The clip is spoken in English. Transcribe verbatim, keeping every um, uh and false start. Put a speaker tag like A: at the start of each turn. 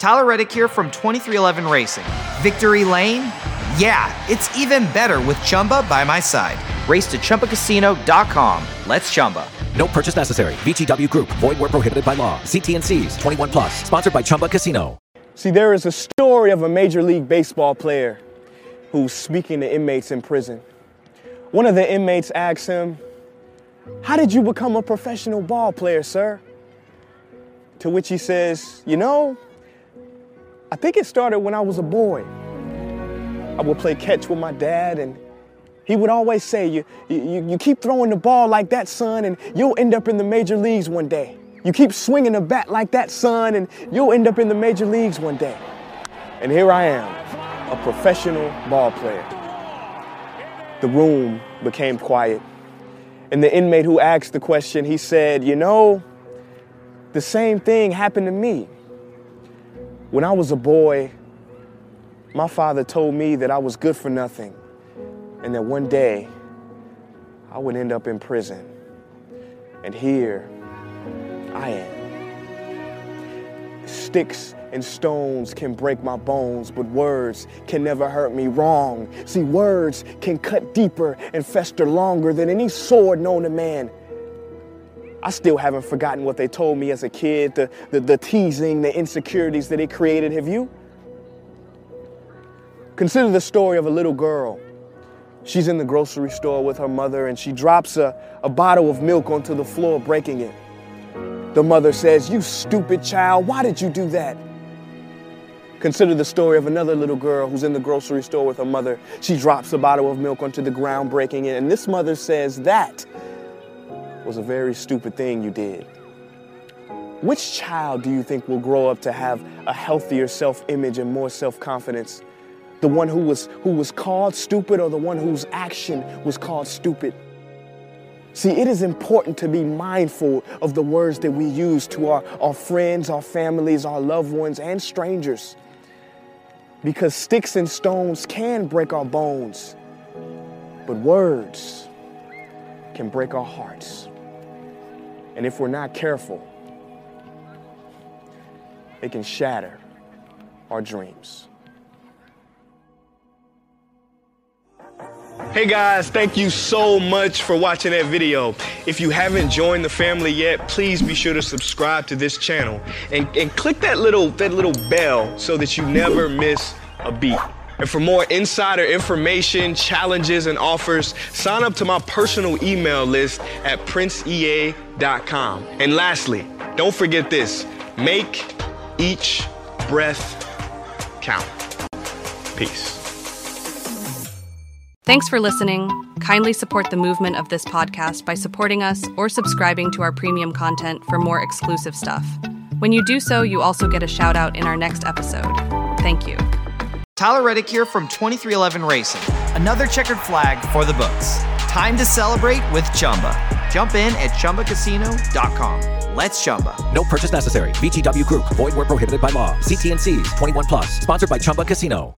A: Tyler Reddick here from twenty-three eleven Racing. Victory Lane? Yeah, it's even better with Chumba by my side. Race to Chumba Casino dot com. Let's Chumba.
B: No purchase necessary. V G W Group. Void where prohibited by law. See T and C's. twenty-one plus. Sponsored by Chumba Casino.
C: See, there is a story of a Major League Baseball player who's speaking to inmates in prison. One of the inmates asks him, "How did you become a professional ball player, sir?" To which he says, "You know, I think it started when I was a boy. I would play catch with my dad, and he would always say, you, you, you keep throwing the ball like that, son, and you'll end up in the major leagues one day. You keep swinging the bat like that, son, and you'll end up in the major leagues one day." And here I am, a professional ball player. The room became quiet, and the inmate who asked the question, he said, "You know, the same thing happened to me. When I was a boy, my father told me that I was good for nothing and that one day I would end up in prison. And here I am. Sticks and stones can break my bones, but words can never hurt me wrong. See, words can cut deeper and fester longer than any sword known to man. I still haven't forgotten what they told me as a kid, the, the, the teasing, the insecurities that it created. Have you? Consider the story of a little girl. She's in the grocery store with her mother, and she drops a, a bottle of milk onto the floor, breaking it. The mother says, "You stupid child, why did you do that?" Consider the story of another little girl who's in the grocery store with her mother. She drops a bottle of milk onto the ground, breaking it, and this mother says, "That was a very stupid thing you did." Which child do you think will grow up to have a healthier self-image and more self-confidence? The one who was, who was called stupid, or the one whose action was called stupid? See, it is important to be mindful of the words that we use to our, our friends, our families, our loved ones, and strangers. Because sticks and stones can break our bones, but words can break our hearts. And if we're not careful, it can shatter our dreams. Hey guys, thank you so much for watching that video. If you haven't joined the family yet, please be sure to subscribe to this channel and, and click that little, that little bell so that you never miss a beat. And for more insider information, challenges, and offers, sign up to my personal email list at prince e a dot com. And lastly, don't forget this: make each breath count. Peace.
D: Thanks for listening. Kindly support the movement of this podcast by supporting us or subscribing to our premium content for more exclusive stuff. When you do so, you also get a shout out in our next episode. Thank you.
A: Tyler Reddick here from twenty-three eleven Racing. Another checkered flag for the books. Time to celebrate with Chumba. Jump in at Chumba Casino dot com. Let's Chumba.
B: No purchase necessary. V G W Group. Void where prohibited by law. See T and C's. twenty-one plus. Sponsored by Chumba Casino.